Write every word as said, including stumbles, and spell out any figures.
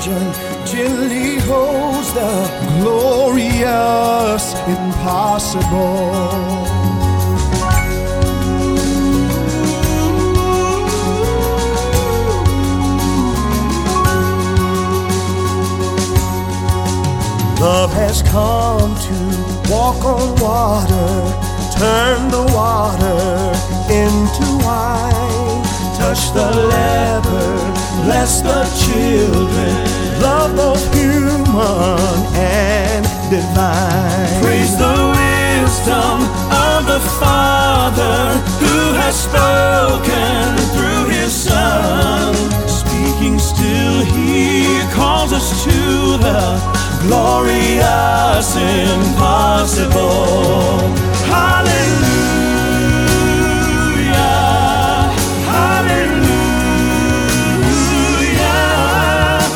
virgin gently holds the glorious impossible. Love has come to walk on water, turn the water into wine, touch the leper, bless the children, love both human and divine. Praise the wisdom of the Father who has spoken through His Son. Speaking still, He calls us to the glorious impossible. Hallelujah.